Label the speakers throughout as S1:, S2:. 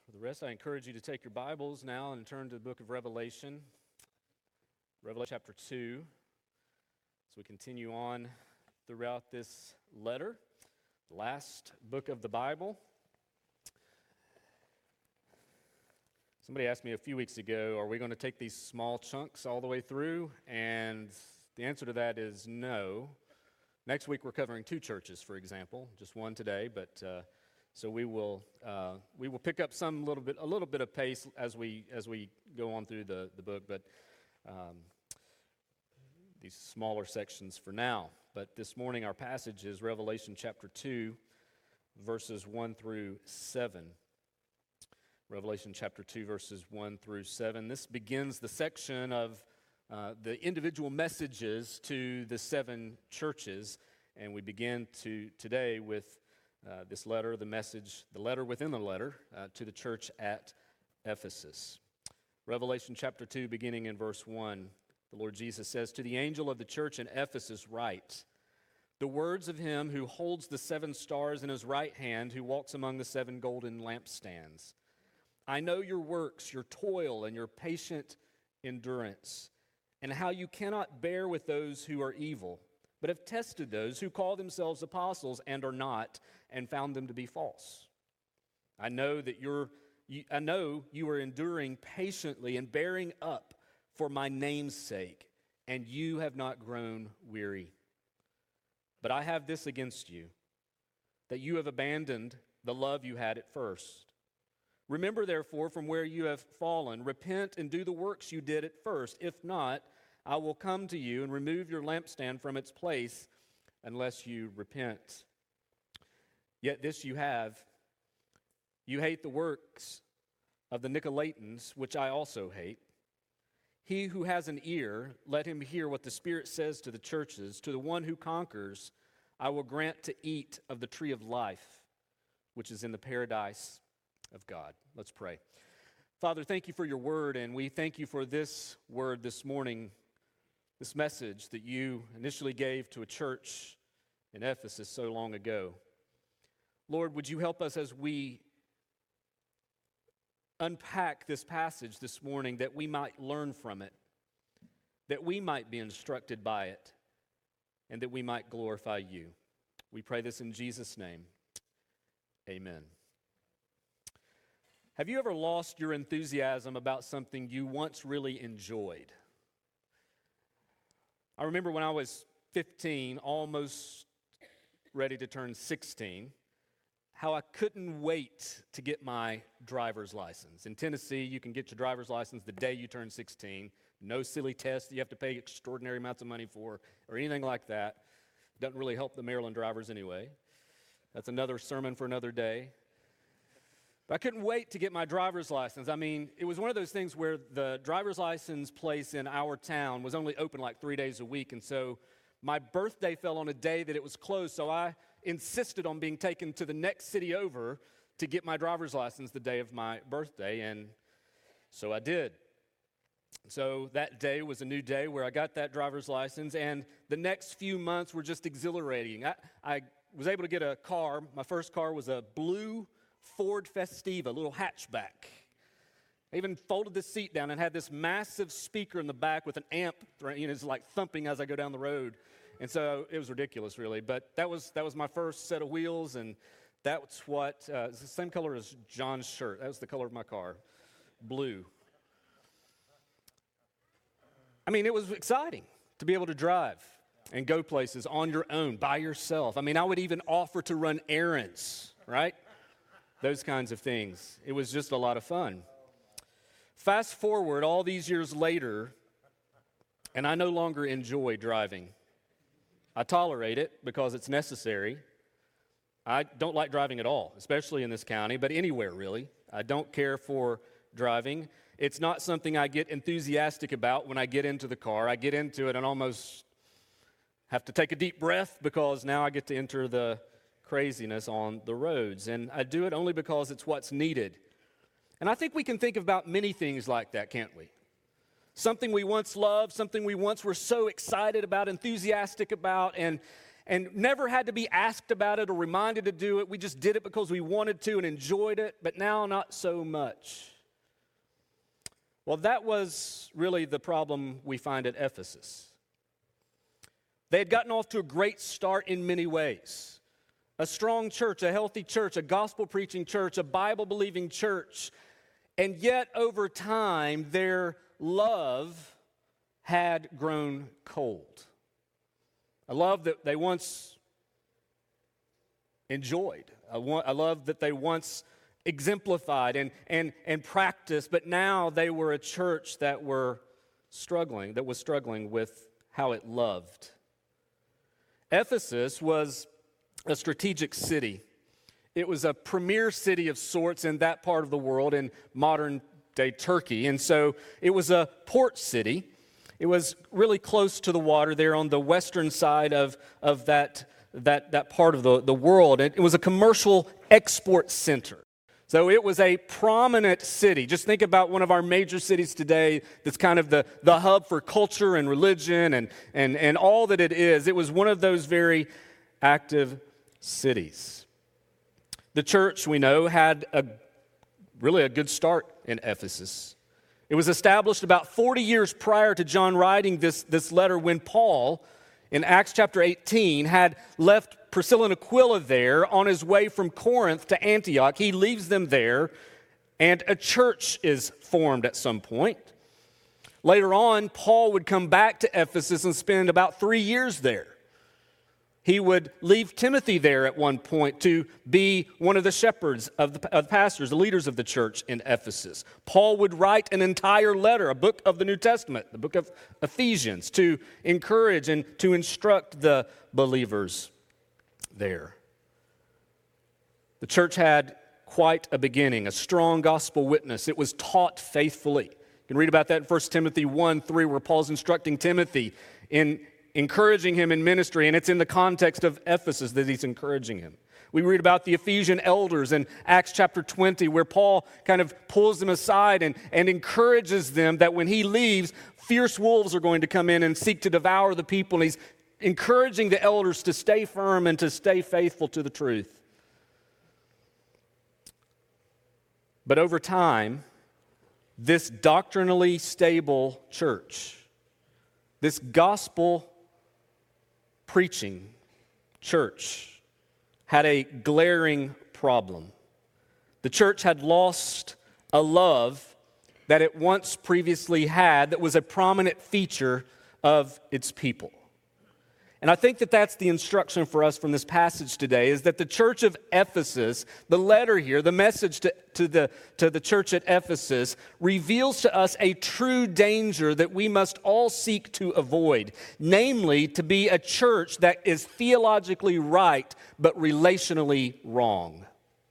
S1: For the rest, I encourage you to take your Bibles now and turn to the book of Revelation, Revelation chapter 2, as we continue on throughout this letter, the last book of the Bible. Somebody asked me a few weeks ago, are we going to take these small chunks all the way through? And the answer to that is no. Next week we're covering two churches, for example, just one today, but so we will pick up a little bit of pace as we go on through the book, but these smaller sections for now. But this morning our passage is Revelation chapter 2, verses 1 through 7. Revelation chapter 2, verses 1 through 7. This begins the section of the individual messages to the seven churches, and we begin today with this letter, the letter within the letter to the church at Ephesus. Revelation chapter 2, beginning in verse 1, the Lord Jesus says, "To the angel of the church in Ephesus write, the words of him who holds the seven stars in his right hand, who walks among the seven golden lampstands. I know your works, your toil, and your patient endurance, and how you cannot bear with those who are evil, but have tested those who call themselves apostles and are not, and found them to be false. I know you are enduring patiently and bearing up for my name's sake, and you have not grown weary. But I have this against you, that you have abandoned the love you had at first. Remember, therefore, from where you have fallen, repent and do the works you did at first. If not, I will come to you and remove your lampstand from its place unless you repent. Yet this you have, you hate the works of the Nicolaitans, which I also hate. He who has an ear, let him hear what the Spirit says to the churches. To the one who conquers, I will grant to eat of the tree of life, which is in the paradise of God." Let's pray. Father, thank you for your word, and we thank you for this word this morning, this message that you initially gave to a church in Ephesus so long ago. Lord, would you help us as we unpack this passage this morning, that we might learn from it, that we might be instructed by it, and that we might glorify you. We pray this in Jesus' name. Amen. Have you ever lost your enthusiasm about something you once really enjoyed? I remember when I was 15, almost ready to turn 16, how I couldn't wait to get my driver's license. In Tennessee, you can get your driver's license the day you turn 16. No silly test that you have to pay extraordinary amounts of money for or anything like that. Doesn't really help the Maryland drivers anyway. That's another sermon for another day. But I couldn't wait to get my driver's license. I mean, it was one of those things where the driver's license place in our town was only open like 3 days a week. And so my birthday fell on a day that it was closed. So I insisted on being taken to the next city over to get my driver's license the day of my birthday. And so I did. So that day was a new day where I got that driver's license. And the next few months were just exhilarating. I was able to get a car. My first car was a blue Ford Festiva, a little hatchback. I even folded the seat down and had this massive speaker in the back with an amp, it's like thumping as I go down the road. And so it was ridiculous, really. But that was my first set of wheels, and that's what, it's the same color as John's shirt. That was the color of my car, blue. I mean, it was exciting to be able to drive and go places on your own, by yourself. I mean, I would even offer to run errands, right? Those kinds of things. It was just a lot of fun. Fast forward all these years later, and I no longer enjoy driving. I tolerate it because it's necessary. I don't like driving at all, especially in this county, but anywhere really. I don't care for driving. It's not something I get enthusiastic about when I get into the car. I get into it and almost have to take a deep breath because now I get to enter the craziness on the roads. And I do it only because it's what's needed. And I think we can think about many things like that, can't we? Something we once loved, something we once were so excited about, enthusiastic about, and and never had to be asked about it or reminded to do it. We just did it because we wanted to and enjoyed it, but now not so much. Well, that was really the problem we find at Ephesus. They had gotten off to a great start in many ways. A strong church, a healthy church, a gospel-preaching church, a Bible-believing church. And yet, over time, their love had grown cold. A love that they once enjoyed. A love that they once exemplified and practiced, but now they were a church that was struggling with how it loved. Ephesus was a strategic city. It was a premier city of sorts in that part of the world, in modern-day Turkey. And so it was a port city. It was really close to the water there on the western side of that part of the world. It was a commercial export center. So it was a prominent city. Just think about one of our major cities today that's kind of the hub for culture and religion and all that it is. It was one of those very active cities. The church, we know, had really a good start in Ephesus. It was established about 40 years prior to John writing this letter, when Paul, in Acts chapter 18, had left Priscilla and Aquila there on his way from Corinth to Antioch. He leaves them there, and a church is formed at some point. Later on, Paul would come back to Ephesus and spend about 3 years there. He would leave Timothy there at one point to be one of the shepherds of the pastors, the leaders of the church in Ephesus. Paul would write an entire letter, a book of the New Testament, the book of Ephesians, to encourage and to instruct the believers there. The church had quite a beginning, a strong gospel witness. It was taught faithfully. You can read about that in 1 Timothy 1:3, where Paul's instructing Timothy in encouraging him in ministry, and it's in the context of Ephesus that he's encouraging him. We read about the Ephesian elders in Acts chapter 20, where Paul kind of pulls them aside and encourages them that when he leaves, fierce wolves are going to come in and seek to devour the people, and he's encouraging the elders to stay firm and to stay faithful to the truth. But over time, this doctrinally stable church, this gospel preaching church, had a glaring problem. The church had lost a love that it once previously had that was a prominent feature of its people. And I think that that's the instruction for us from this passage today, is that the church of Ephesus, the letter here, the message to the church at Ephesus, reveals to us a true danger that we must all seek to avoid, namely to be a church that is theologically right but relationally wrong.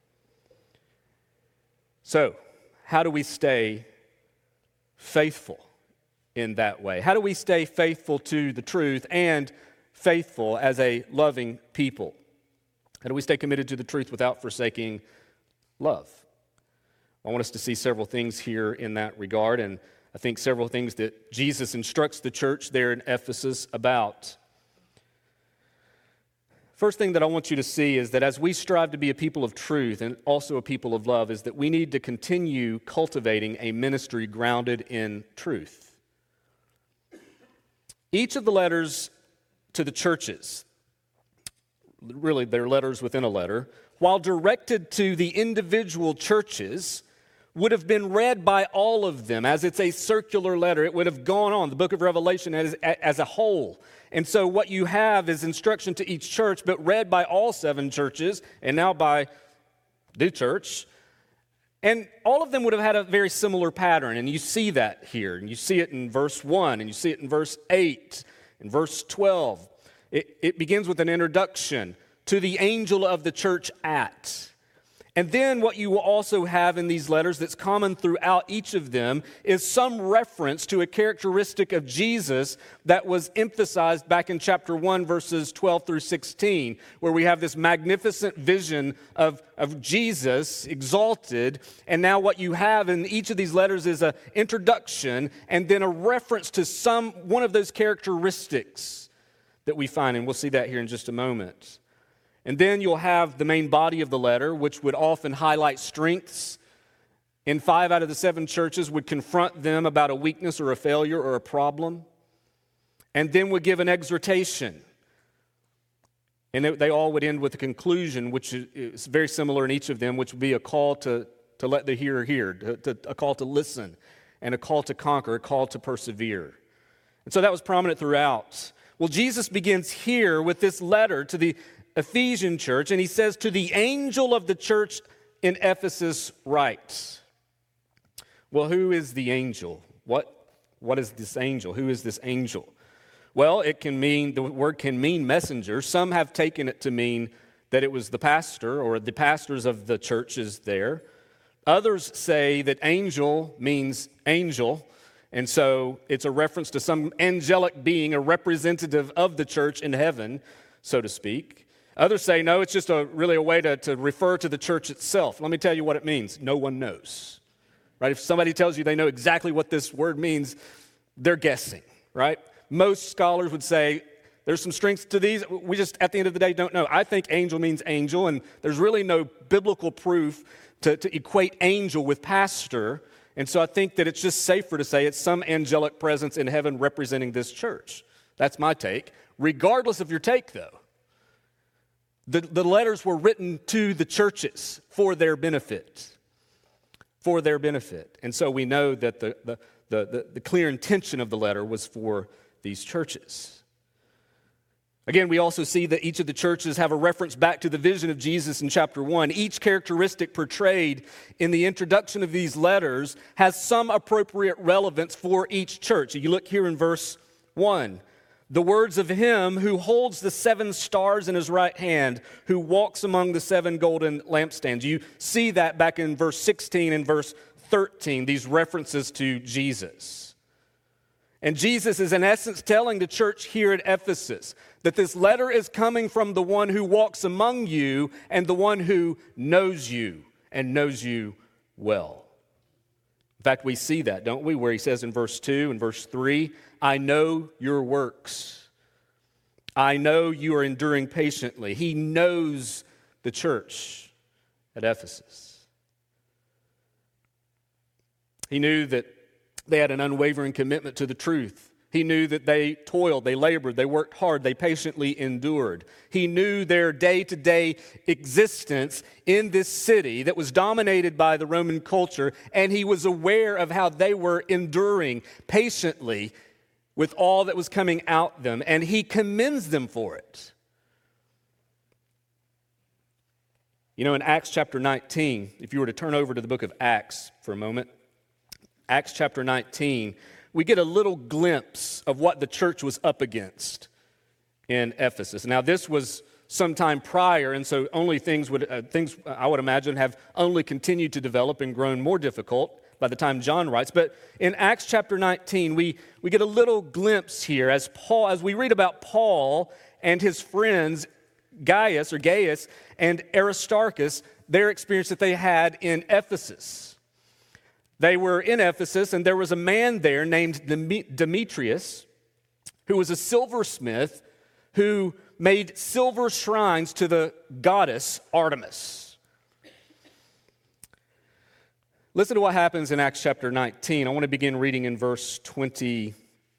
S1: So, how do we stay faithful in that way? How do we stay faithful to the truth and faithful as a loving people? How do we stay committed to the truth without forsaking love? I want us to see several things here in that regard, and I think several things that Jesus instructs the church there in Ephesus about. First thing that I want you to see is that as we strive to be a people of truth and also a people of love, is that we need to continue cultivating a ministry grounded in truth. Each of the letters to the churches, really they're letters within a letter, while directed to the individual churches, would have been read by all of them as it's a circular letter. It would have gone on, the book of Revelation as a whole. And so what you have is instruction to each church, but read by all 7 churches, and now by the church. And all of them would have had a very similar pattern, and you see that here. And you see it in verse 1, and you see it in verse 8. In verse 12, it begins with an introduction to the angel of the church at. And then what you will also have in these letters that's common throughout each of them is some reference to a characteristic of Jesus that was emphasized back in chapter 1, verses 12 through 16, where we have this magnificent vision of Jesus exalted. And now what you have in each of these letters is an introduction and then a reference to one of those characteristics that we find, and we'll see that here in just a moment. And then you'll have the main body of the letter, which would often highlight strengths. In 5 out of the 7 churches would confront them about a weakness or a failure or a problem. And then would give an exhortation. And they all would end with a conclusion, which is very similar in each of them, which would be a call to let the hearer hear, a call to listen, and a call to conquer, a call to persevere. And so that was prominent throughout. Well, Jesus begins here with this letter to the Ephesian church, and he says, to the angel of the church in Ephesus write. Well, who is the angel? What is this angel? Who is this angel? Well, the word can mean messenger. Some have taken it to mean that it was the pastor or the pastors of the churches there. Others say that angel means angel, and so it's a reference to some angelic being, a representative of the church in heaven, so to speak. Others say, no, it's just really a way to refer to the church itself. Let me tell you what it means. No one knows, right? If somebody tells you they know exactly what this word means, they're guessing, right? Most scholars would say there's some strengths to these. We just, at the end of the day, don't know. I think angel means angel, and there's really no biblical proof to equate angel with pastor. And so I think that it's just safer to say it's some angelic presence in heaven representing this church. That's my take. Regardless of your take, though, the letters were written to the churches for their benefit. For their benefit. And so we know that the clear intention of the letter was for these churches. Again, we also see that each of the churches have a reference back to the vision of Jesus in chapter 1. Each characteristic portrayed in the introduction of these letters has some appropriate relevance for each church. You look here in verse 1. The words of him who holds the 7 stars in his right hand, who walks among the 7 golden lampstands. You see that back in verse 16 and verse 13, these references to Jesus. And Jesus is in essence telling the church here at Ephesus that this letter is coming from the one who walks among you and the one who knows you and knows you well. In fact, we see that, don't we? Where he says in verse 2 and verse 3, I know your works. I know you are enduring patiently. He knows the church at Ephesus. He knew that they had an unwavering commitment to the truth. He knew that they toiled, they labored, they worked hard, they patiently endured. He knew their day-to-day existence in this city that was dominated by the Roman culture, and he was aware of how they were enduring patiently with all that was coming out them, and he commends them for it. You know, in Acts chapter 19, if you were to turn over to the book of Acts for a moment, Acts chapter 19, we get a little glimpse of what the church was up against in Ephesus. Now, this was sometime prior, and so only things I would imagine have only continued to develop and grown more difficult by the time John writes. But in Acts chapter 19, we get a little glimpse here as we read about Paul and his friends Gaius and Aristarchus, their experience that they had in Ephesus. They were in Ephesus, and there was a man there named Demetrius, who was a silversmith who made silver shrines to the goddess Artemis. Listen to what happens in Acts chapter 19. I want to begin reading in verse 21.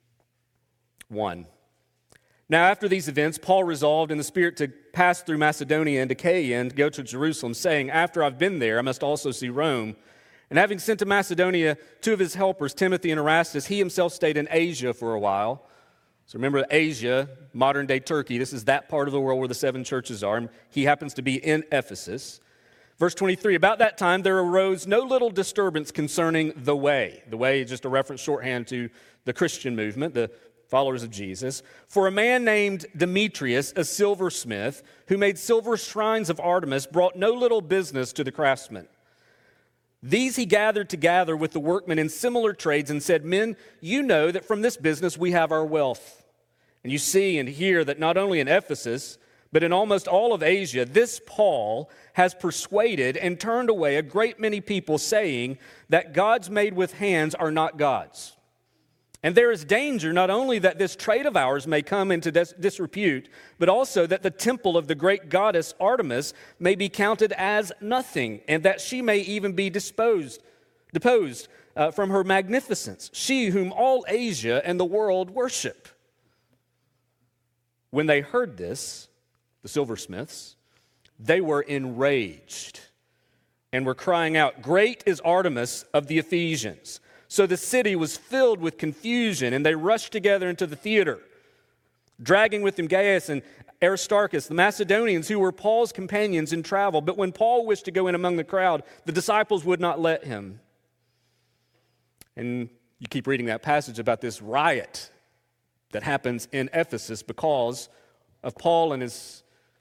S1: Now, after these events, Paul resolved in the Spirit to pass through Macedonia and Achaia and go to Jerusalem, saying, after I've been there, I must also see Rome. And having sent to Macedonia 2 of his helpers, Timothy and Erastus, he himself stayed in Asia for a while. So remember Asia, modern-day Turkey. This is that part of the world where the 7 churches are. And he happens to be in Ephesus. Verse 23, about that time there arose no little disturbance concerning the way. The way is just a reference shorthand to the Christian movement, the followers of Jesus. For a man named Demetrius, a silversmith, who made silver shrines of Artemis, brought no little business to the craftsmen. These he gathered together with the workmen in similar trades and said, men, you know that from this business we have our wealth. And you see and hear that not only in Ephesus, but in almost all of Asia, this Paul has persuaded and turned away a great many people, saying that gods made with hands are not gods. And there is danger not only that this trade of ours may come into disrepute, but also that the temple of the great goddess Artemis may be counted as nothing, and that she may even be deposed from her magnificence, she whom all Asia and the world worship. When they heard this, the silversmiths, they were enraged and were crying out, "Great is Artemis of the Ephesians." So the city was filled with confusion, and they rushed together into the theater, dragging with them Gaius and Aristarchus, the Macedonians, who were Paul's companions in travel. But when Paul wished to go in among the crowd, the disciples would not let him. And you keep reading that passage about this riot that happens in Ephesus because of Paul and his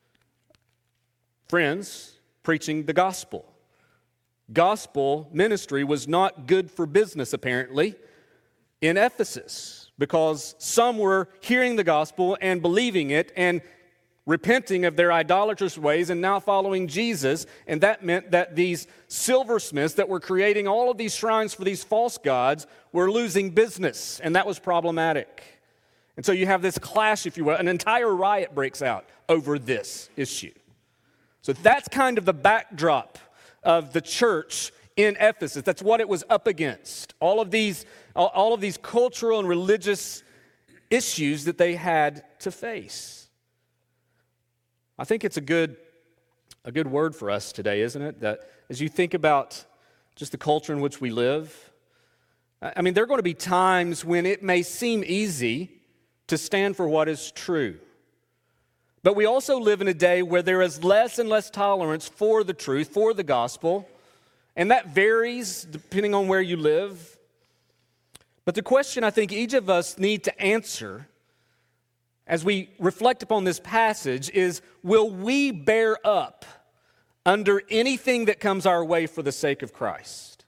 S1: friends preaching the gospel. Gospel ministry was not good for business, apparently, in Ephesus, because some were hearing the gospel and believing it and repenting of their idolatrous ways and now following Jesus, and that meant that these silversmiths that were creating all of these shrines for these false gods were losing business, and that was problematic. And so you have this clash, if you will, an entire riot breaks out over this issue. So that's kind of the backdrop of the church in Ephesus. That's what it was up against. All of these cultural and religious issues that they had to face. I think it's a good word for us today, isn't it? That as you think about just the culture in which we live, I mean, there are going to be times when it may seem easy to stand for what is true. But we also live in a day where there is less and less tolerance for the truth, for the gospel, and that varies depending on where you live. But the question I think each of us need to answer as we reflect upon this passage is, will we bear up under anything that comes our way for the sake of Christ?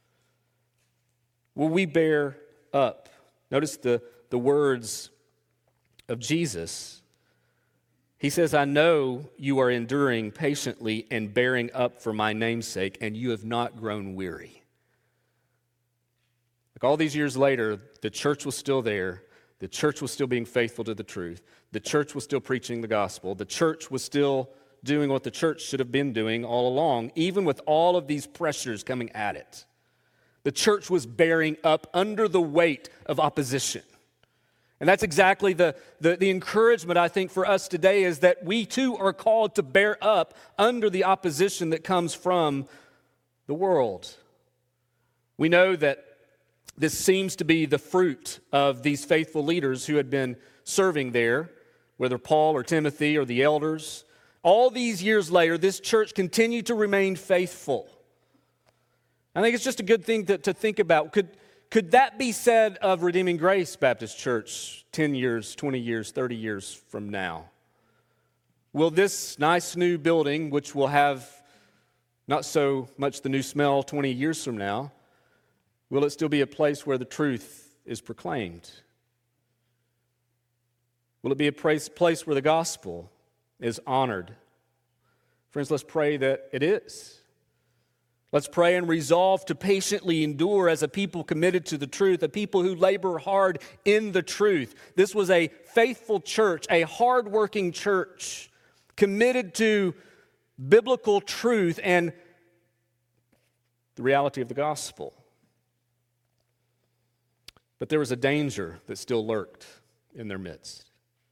S1: Will we bear up? Notice the words of Jesus. He says, "I know you are enduring patiently and bearing up for my name's sake, and you have not grown weary." Like all these years later, the church was still there. The church was still being faithful to the truth. The church was still preaching the gospel. The church was still doing what the church should have been doing all along, even with all of these pressures coming at it. The church was bearing up under the weight of opposition. And that's exactly the encouragement, I think, for us today is that we too are called to bear up under the opposition that comes from the world. We know that this seems to be the fruit of these faithful leaders who had been serving there, whether Paul or Timothy or the elders. All these years later, this church continued to remain faithful. I think it's just a good thing to think about. Could that be said of Redeeming Grace Baptist Church 10 years, 20 years, 30 years from now? Will this nice new building, which will have not so much the new smell 20 years from now, will it still be a place where the truth is proclaimed? Will it be a place where the gospel is honored? Friends, let's pray that it is. Let's pray and resolve to patiently endure as a people committed to the truth, a people who labor hard in the truth. This was a faithful church, a hardworking church, committed to biblical truth and the reality of the gospel. But there was a danger that still lurked in their midst.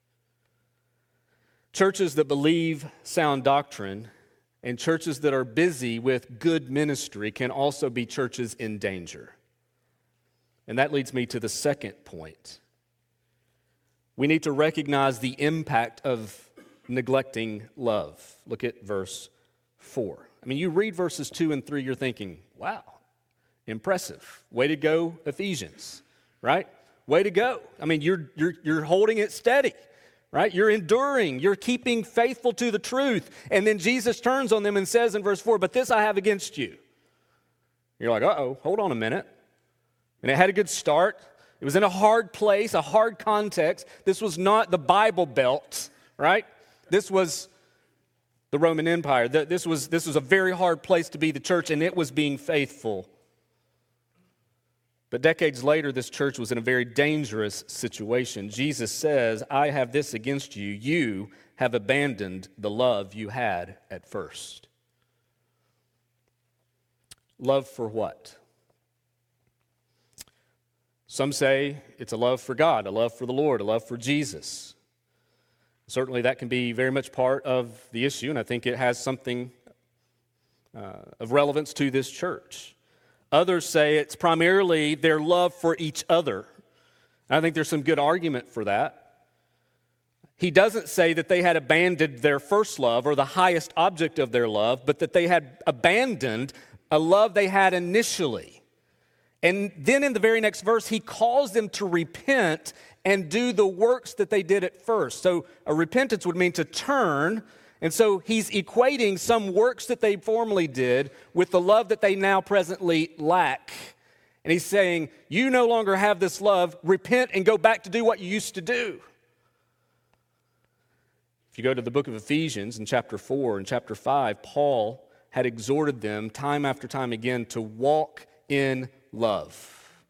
S1: Churches that believe sound doctrine and churches that are busy with good ministry can also be churches in danger. And that leads me to the second point. We need to recognize the impact of neglecting love. Look at verse 4. I mean, you read verses 2 and 3, you're thinking, wow, impressive. Way to go, Ephesians, right? Way to go. I mean, you're holding it steady. Right? You're enduring. You're keeping faithful to the truth. And then Jesus turns on them and says in verse 4, "But this I have against you." You're like, uh-oh, hold on a minute. And it had a good start. It was in a hard place, a hard context. This was not the Bible Belt, right? This was the Roman Empire. This was a very hard place to be the church, and it was being faithful. But decades later, this church was in a very dangerous situation. Jesus says, I have this against you. You have abandoned the love you had at first. Love for what? Some say it's a love for God, a love for the Lord, a love for Jesus. Certainly that can be very much part of the issue, and I think it has something of relevance to this church. Others say it's primarily their love for each other. I think there's some good argument for that. He doesn't say that they had abandoned their first love or the highest object of their love, but that they had abandoned a love they had initially. And then in the very next verse, he calls them to repent and do the works that they did at first. So a repentance would mean to turn. And so he's equating some works that they formerly did with the love that they now presently lack. And he's saying, you no longer have this love. Repent and go back to do what you used to do. If you go to the book of Ephesians in chapter 4 and chapter 5, Paul had exhorted them time after time again to walk in love.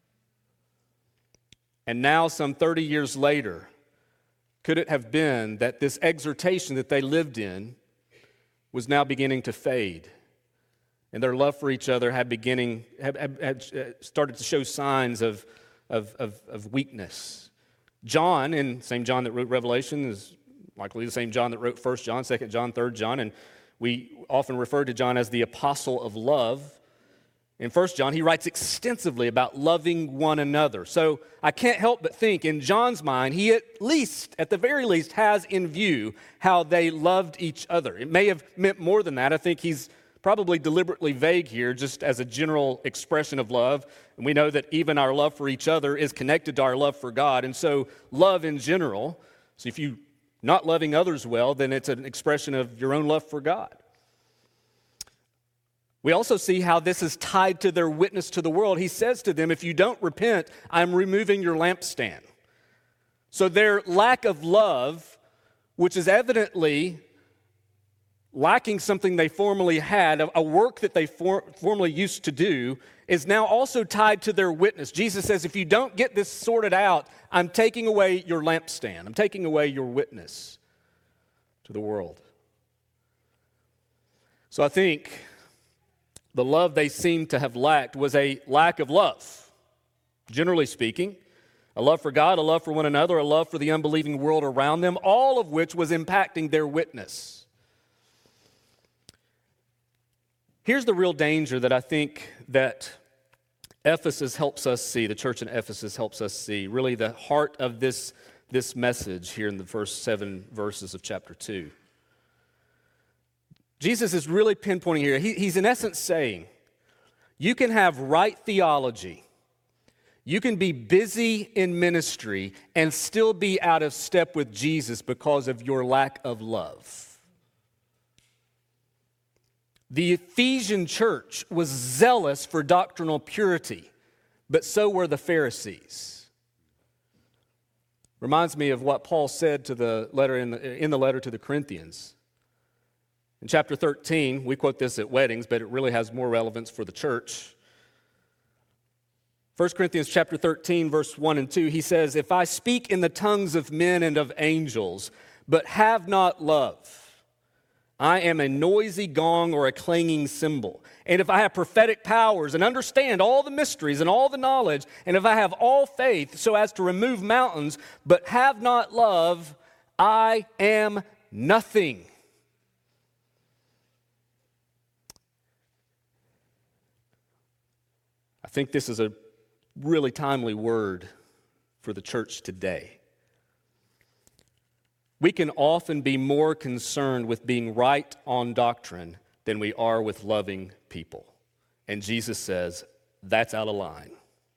S1: And now, some 30 years later, could it have been that this exhortation that they lived in was now beginning to fade? And their love for each other had started to show signs of weakness. John, and same John that wrote Revelation, is likely the same John that wrote 1 John, 2 John, 3 John, and we often refer to John as the apostle of love. In 1 John, he writes extensively about loving one another. So I can't help but think in John's mind, he at the very least, has in view how they loved each other. It may have meant more than that. I think he's probably deliberately vague here, just as a general expression of love. And we know that even our love for each other is connected to our love for God. And so love in general, so if you're not loving others well, then it's an expression of your own love for God. We also see how this is tied to their witness to the world. He says to them, if you don't repent, I'm removing your lampstand. So their lack of love, which is evidently lacking something they formerly had, a work that they formerly used to do, is now also tied to their witness. Jesus says, if you don't get this sorted out, I'm taking away your lampstand. I'm taking away your witness to the world. So I think the love they seem to have lacked was a lack of love, generally speaking. A love for God, a love for one another, a love for the unbelieving world around them, all of which was impacting their witness. Here's the real danger that I think that Ephesus helps us see, the church in Ephesus helps us see, really the heart of this message here in the first 7 verses of chapter 2. Jesus is really pinpointing here. He's in essence saying, you can have right theology, you can be busy in ministry, and still be out of step with Jesus because of your lack of love. The Ephesian church was zealous for doctrinal purity, but so were the Pharisees. Reminds me of what Paul said to the letter in the letter to the Corinthians. In chapter 13, we quote this at weddings, but it really has more relevance for the church. 1 Corinthians chapter 13, verse 1 and 2, he says, if I speak in the tongues of men and of angels, but have not love, I am a noisy gong or a clanging cymbal. And if I have prophetic powers and understand all the mysteries and all the knowledge, and if I have all faith so as to remove mountains, but have not love, I am nothing. I think this is a really timely word for the church today. We can often be more concerned with being right on doctrine than we are with loving people. And Jesus says, that's out of line.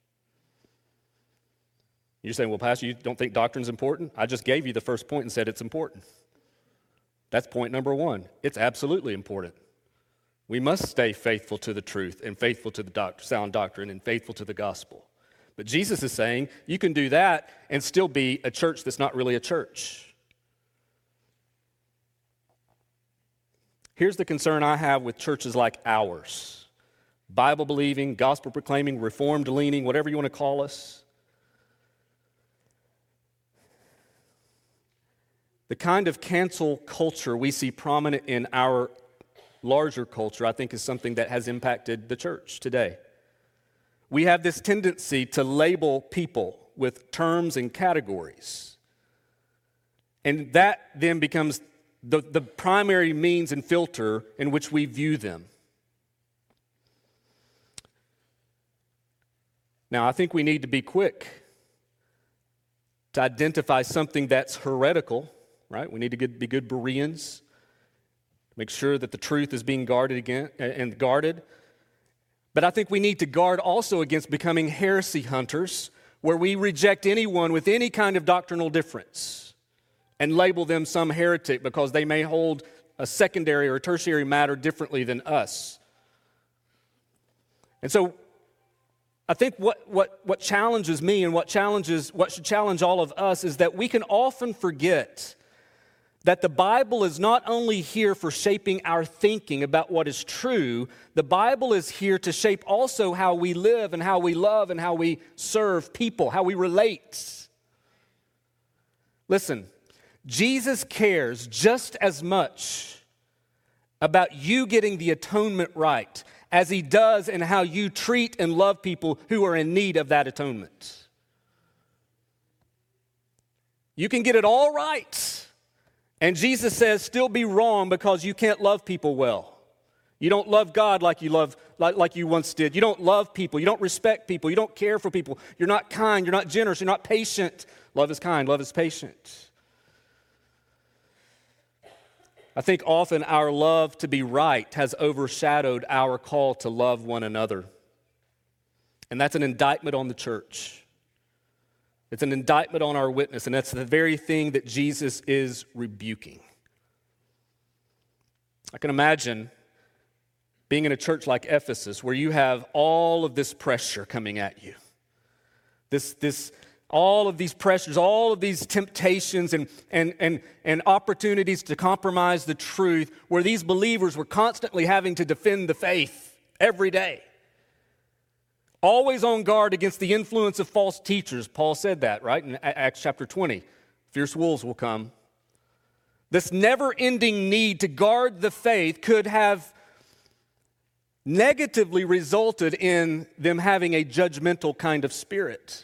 S1: You're saying, well, Pastor, you don't think doctrine's important? I just gave you the first point and said it's important. That's point number 1. It's absolutely important. We must stay faithful to the truth and faithful to the sound doctrine and faithful to the gospel. But Jesus is saying you can do that and still be a church that's not really a church. Here's the concern I have with churches like ours. Bible-believing, gospel-proclaiming, reformed-leaning, whatever you want to call us. The kind of cancel culture we see prominent in our larger culture, I think, is something that has impacted the church today. We have this tendency to label people with terms and categories. And that then becomes the primary means and filter in which we view them. Now, I think we need to be quick to identify something that's heretical, right? We need to be good Bereans, make sure that the truth is being guarded again and guarded. But I think we need to guard also against becoming heresy hunters, where we reject anyone with any kind of doctrinal difference and label them some heretic because they may hold a secondary or tertiary matter differently than us. And so I think what challenges me and what should challenge all of us is that we can often forget that the Bible is not only here for shaping our thinking about what is true, the Bible is here to shape also how we live and how we love and how we serve people, how we relate. Listen, Jesus cares just as much about you getting the atonement right as he does in how you treat and love people who are in need of that atonement. You can get it all right, and Jesus says still be wrong because you can't love people well. You don't love God like you once did. You don't love people. You don't respect people. You don't care for people. You're not kind. You're not generous. You're not patient. Love is kind. Love is patient. I think often our love to be right has overshadowed our call to love one another. And that's an indictment on the church. It's an indictment on our witness, and that's the very thing that Jesus is rebuking. I can imagine being in a church like Ephesus where you have all of this pressure coming at you. All of these pressures, all of these temptations and opportunities to compromise the truth, where these believers were constantly having to defend the faith every day. Always on guard against the influence of false teachers. Paul said that, right, in Acts chapter 20. Fierce wolves will come. This never-ending need to guard the faith could have negatively resulted in them having a judgmental kind of spirit.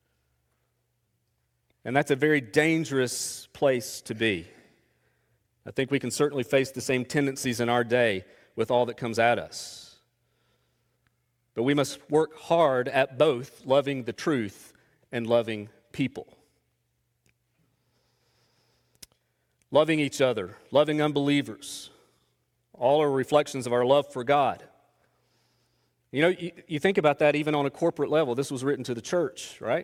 S1: And that's a very dangerous place to be. I think we can certainly face the same tendencies in our day with all that comes at us. But we must work hard at both loving the truth and loving people. Loving each other, loving unbelievers, all are reflections of our love for God. You know, you think about that even on a corporate level. This was written to the church, right?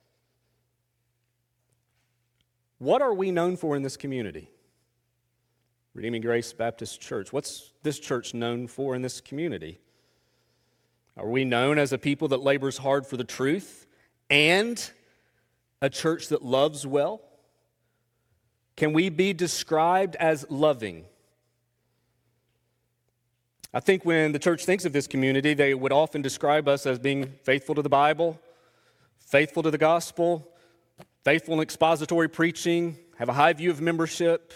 S1: What are we known for in this community? Redeeming Grace Baptist Church. What's this church known for in this community? Are we known as a people that labors hard for the truth and a church that loves well? Can we be described as loving? I think when the church thinks of this community, they would often describe us as being faithful to the Bible, faithful to the gospel, faithful in expository preaching, have a high view of membership.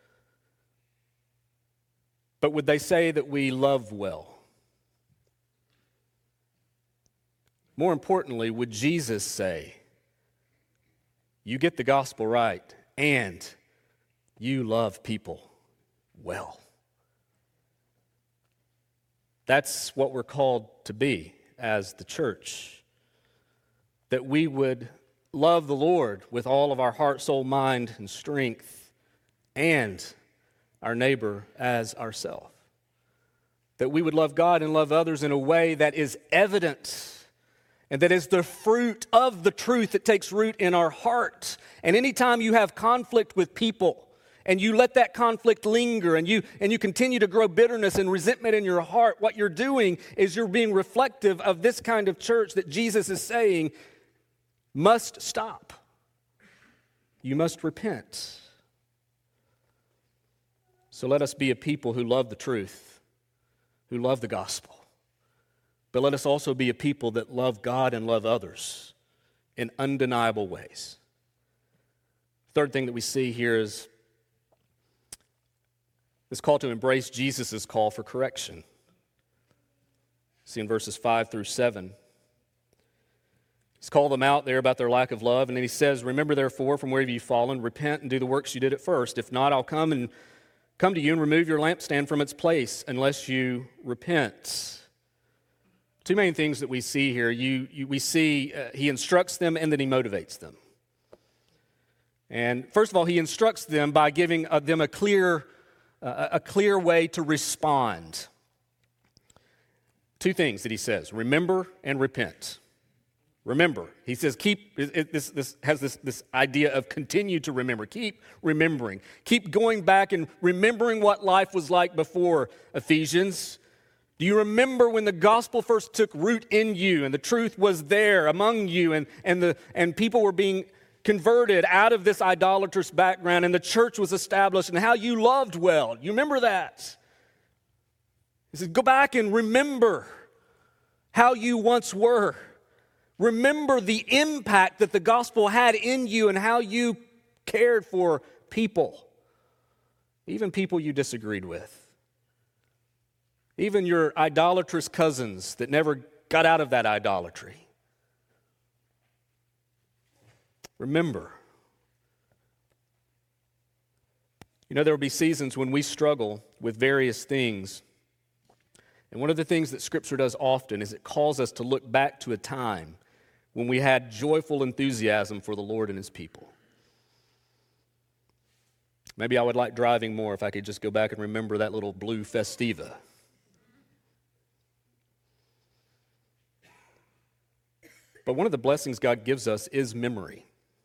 S1: But would they say that we love well? More importantly, would Jesus say, you get the gospel right and you love people well? That's what we're called to be as the church. That we would love the Lord with all of our heart, soul, mind, and strength, and our neighbor as ourselves. That we would love God and love others in a way that is evident and that is the fruit of the truth that takes root in our heart. And anytime you have conflict with people and you let that conflict linger and you continue to grow bitterness and resentment in your heart, what you're doing is you're being reflective of this kind of church that Jesus is saying must stop. You must repent. So let us be a people who love the truth, who love the gospel, but let us also be a people that love God and love others in undeniable ways. Third thing that we see here is this call to embrace Jesus' call for correction. See in verses 5 through 7. He's called them out there about their lack of love, and then he says, "Remember therefore from wherever you've fallen, repent and do the works you did at first. If not, I'll come to you and remove your lampstand from its place unless you repent." Two main things that we see here. We see he instructs them and then he motivates them. And first of all, he instructs them by giving them a clear way to respond. Two things that he says: remember and repent. Remember. He says, this has this idea of continue to remember. Keep remembering. Keep going back and remembering what life was like before, Ephesians. Do you remember when the gospel first took root in you and the truth was there among you and people were being converted out of this idolatrous background and the church was established and how you loved well? You remember that? He says, go back and remember how you once were. Remember the impact that the gospel had in you and how you cared for people, even people you disagreed with, even your idolatrous cousins that never got out of that idolatry. Remember. You know, there will be seasons when we struggle with various things. And one of the things that Scripture does often is it calls us to look back to a time when we had joyful enthusiasm for the Lord and His people. Maybe I would like driving more if I could just go back and remember that little blue Festiva. But one of the blessings God gives us is memory.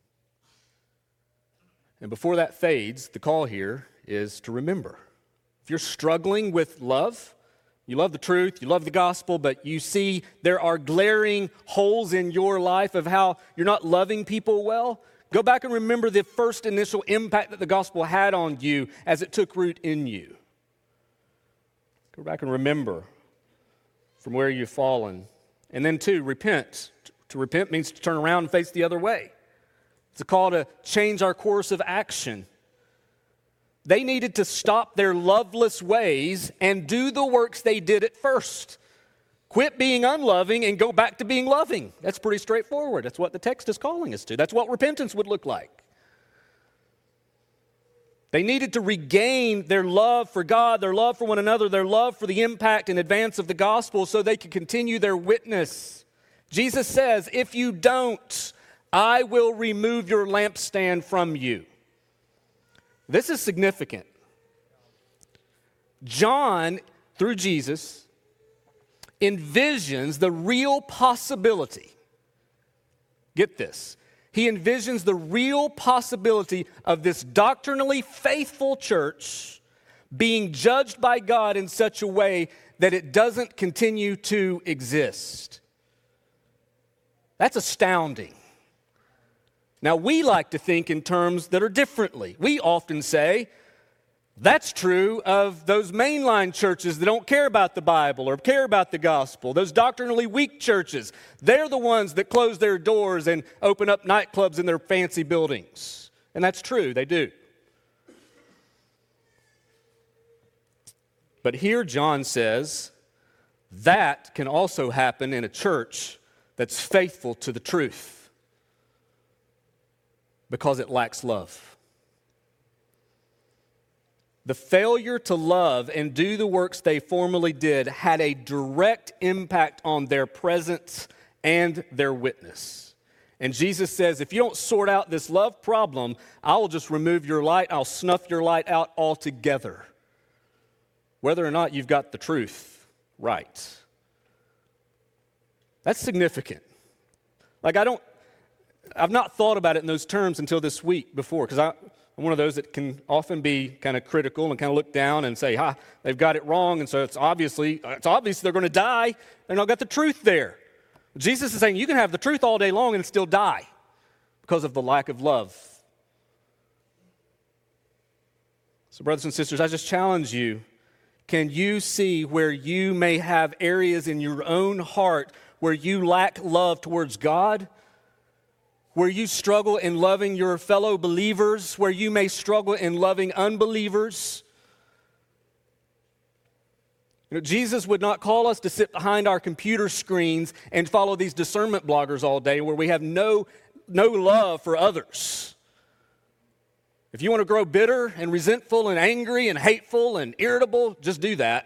S1: And before that fades, the call here is to remember. If you're struggling with love, you love the truth, you love the gospel, but you see there are glaring holes in your life of how you're not loving people well, go back and remember the first initial impact that the gospel had on you as it took root in you. Go back and remember from where you've fallen. And then two, repent. To repent means to turn around and face the other way. It's a call to change our course of action. They needed to stop their loveless ways and do the works they did at first. Quit being unloving and go back to being loving. That's pretty straightforward. That's what the text is calling us to. That's what repentance would look like. They needed to regain their love for God, their love for one another, their love for the impact and advance of the gospel so they could continue their witness. Jesus says, if you don't, I will remove your lampstand from you. This is significant. John, through Jesus, envisions the real possibility. Get this. He envisions the real possibility of this doctrinally faithful church being judged by God in such a way that it doesn't continue to exist. That's astounding. Now, we like to think in terms that are differently. We often say, that's true of those mainline churches that don't care about the Bible or care about the gospel. Those doctrinally weak churches, they're the ones that close their doors and open up nightclubs in their fancy buildings. And that's true, they do. But here John says, that can also happen in a church that's faithful to the truth. Because it lacks love. The failure to love and do the works they formerly did had a direct impact on their presence and their witness. And Jesus says, if you don't sort out this love problem, I will just remove your light, I'll snuff your light out altogether. Whether or not you've got the truth right. That's significant. I've not thought about it in those terms until this week before, because I'm one of those that can often be kind of critical and kind of look down and say, they've got it wrong, and so it's obvious they're going to die. They're not got the truth there. Jesus is saying you can have the truth all day long and still die because of the lack of love. So brothers and sisters, I just challenge you, Can you see where you may have areas in your own heart where you lack love towards God? Where you struggle in loving your fellow believers? Where you may struggle in loving unbelievers? Jesus would not call us to sit behind our computer screens and follow these discernment bloggers all day where we have no love for others. If you want to grow bitter and resentful and angry and hateful and irritable, just do that.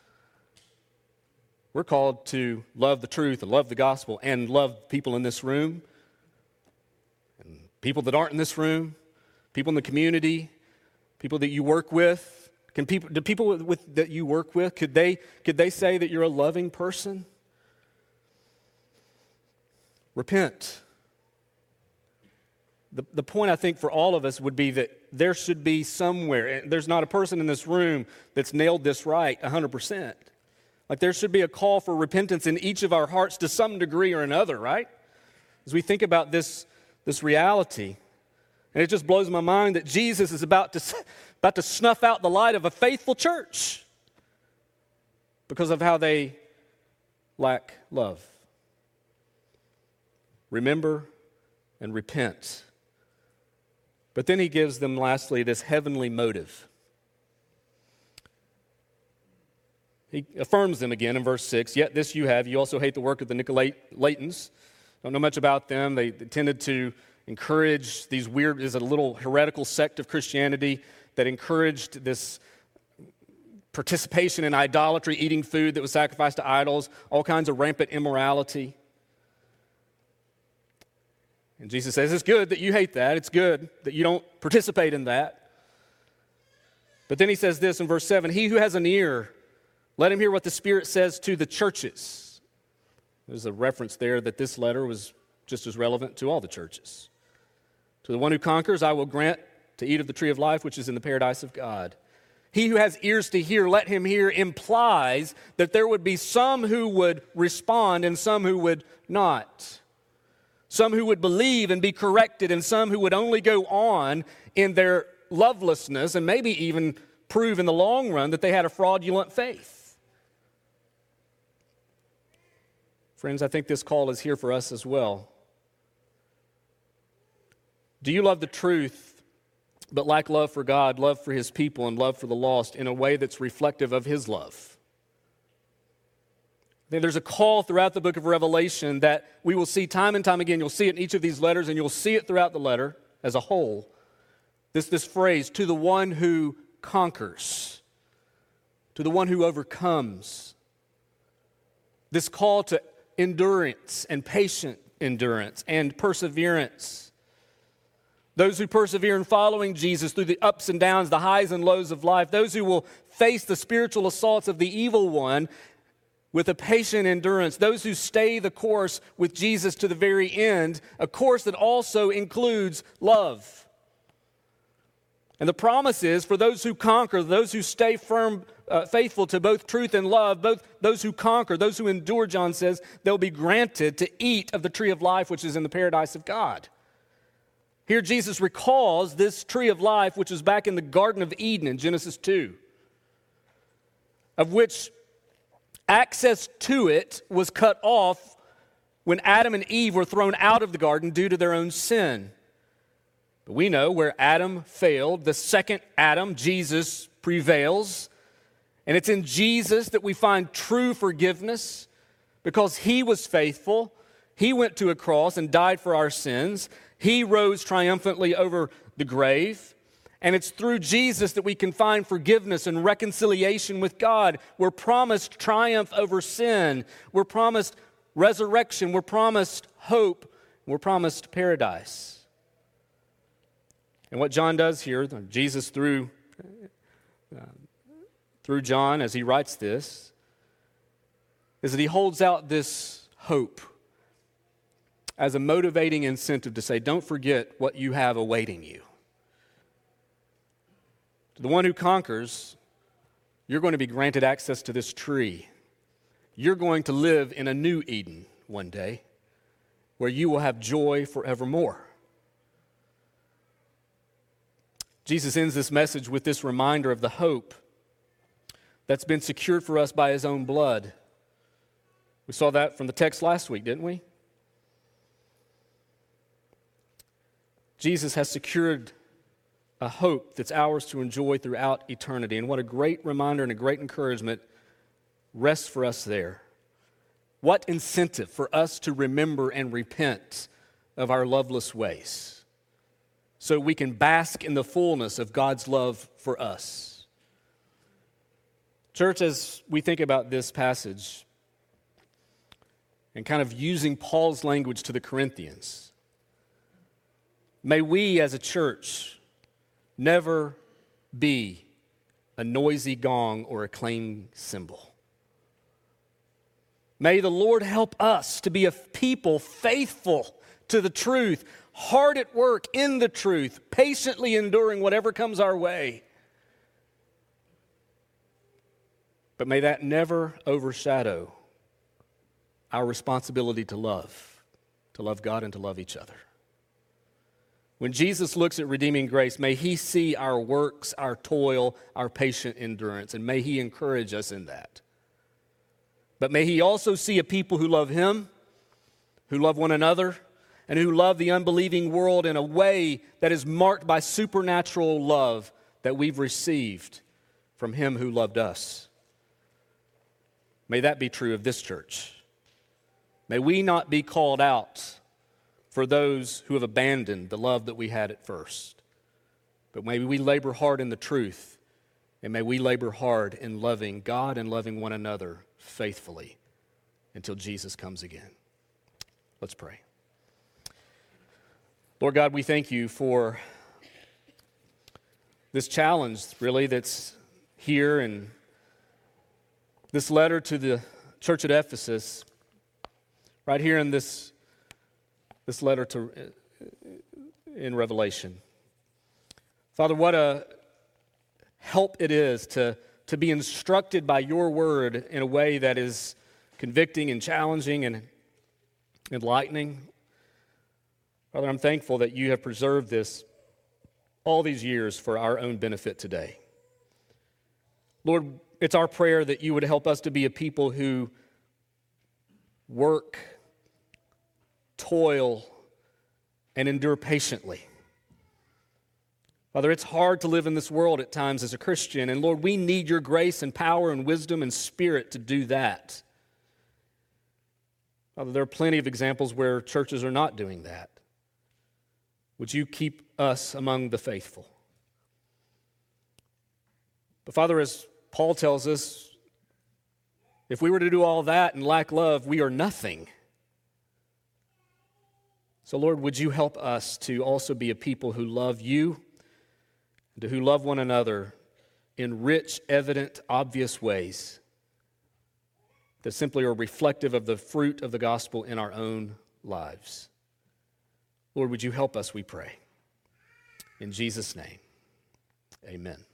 S1: We're called to love the truth and love the gospel and love people in this room and people that aren't in this room, people in the community, people that you work with. Do people that you work with, could they say that you're a loving person? Repent. The point, I think, for all of us would be that there should be somewhere, and there's not a person in this room that's nailed this right 100%. Like there should be a call for repentance in each of our hearts to some degree or another, right? As we think about this reality. And it just blows my mind that Jesus is about to snuff out the light of a faithful church because of how they lack love. Remember and repent. But then he gives them, lastly, this heavenly motive. He affirms them again in verse 6. Yet this you have, you also hate the work of the Nicolaitans. Don't know much about them. They tended to encourage these weird, is a little heretical sect of Christianity that encouraged this participation in idolatry, eating food that was sacrificed to idols, all kinds of rampant immorality. And Jesus says, it's good that you hate that. It's good that you don't participate in that. But then he says this in verse 7, he who has an ear, let him hear what the Spirit says to the churches. There's a reference there that this letter was just as relevant to all the churches. To the one who conquers, I will grant to eat of the tree of life, which is in the paradise of God. He who has ears to hear, let him hear, implies that there would be some who would respond and some who would not. Some who would believe and be corrected, and some who would only go on in their lovelessness and maybe even prove in the long run that they had a fraudulent faith. Friends, I think this call is here for us as well. Do you love the truth, but lack love for God, love for His people, and love for the lost in a way that's reflective of His love? There's a call throughout the book of Revelation that we will see time and time again. You'll see it in each of these letters, and you'll see it throughout the letter as a whole. This phrase, to the one who conquers, to the one who overcomes. This call to endurance and patient endurance and perseverance. Those who persevere in following Jesus through the ups and downs, the highs and lows of life. Those who will face the spiritual assaults of the evil one with a patient endurance. Those who stay the course with Jesus to the very end, a course that also includes love. And the promise is for those who conquer, those who stay firm, faithful to both truth and love, both those who conquer, those who endure, John says, they'll be granted to eat of the tree of life, which is in the paradise of God. Here Jesus recalls this tree of life, which was back in the Garden of Eden in Genesis 2, of which access to it was cut off when Adam and Eve were thrown out of the garden due to their own sin. But we know where Adam failed, the second Adam, Jesus, prevails. And it's in Jesus that we find true forgiveness because He was faithful. He went to a cross and died for our sins. He rose triumphantly over the grave. And it's through Jesus that we can find forgiveness and reconciliation with God. We're promised triumph over sin. We're promised resurrection. We're promised hope. We're promised paradise. And what John does here, Jesus through John as he writes this, is that he holds out this hope as a motivating incentive to say, don't forget what you have awaiting you. To the one who conquers, you're going to be granted access to this tree. You're going to live in a new Eden one day where you will have joy forevermore. Jesus ends this message with this reminder of the hope that's been secured for us by his own blood. We saw that from the text last week, didn't we? Jesus has secured a hope that's ours to enjoy throughout eternity. And what a great reminder and a great encouragement rests for us there. What incentive for us to remember and repent of our loveless ways so we can bask in the fullness of God's love for us. Church, as we think about this passage and kind of using Paul's language to the Corinthians, may we as a church never be a noisy gong or a clanging cymbal. May the Lord help us to be a people faithful to the truth, hard at work in the truth, patiently enduring whatever comes our way. But may that never overshadow our responsibility to love God and to love each other. When Jesus looks at redeeming grace, may he see our works, our toil, our patient endurance, and may he encourage us in that. But may he also see a people who love him, who love one another, and who love the unbelieving world in a way that is marked by supernatural love that we've received from him who loved us. May that be true of this church. May we not be called out for those who have abandoned the love that we had at first. But may we labor hard in the truth, and may we labor hard in loving God and loving one another faithfully until Jesus comes again. Let's pray. Lord God, we thank you for this challenge, really, that's here in this letter to the church at Ephesus, right here in this letter in Revelation. Father, what a help it is to be instructed by your word in a way that is convicting and challenging and enlightening. Father, I'm thankful that you have preserved this all these years for our own benefit today. Lord, it's our prayer that you would help us to be a people who work, toil, and endure patiently. Father, it's hard to live in this world at times as a Christian, and Lord, we need your grace and power and wisdom and spirit to do that. Father, there are plenty of examples where churches are not doing that. Would you keep us among the faithful? But Father, as Paul tells us, if we were to do all that and lack love, we are nothing. So Lord, would you help us to also be a people who love you and who love one another in rich, evident, obvious ways that simply are reflective of the fruit of the gospel in our own lives. Lord, would you help us, we pray. In Jesus' name, amen.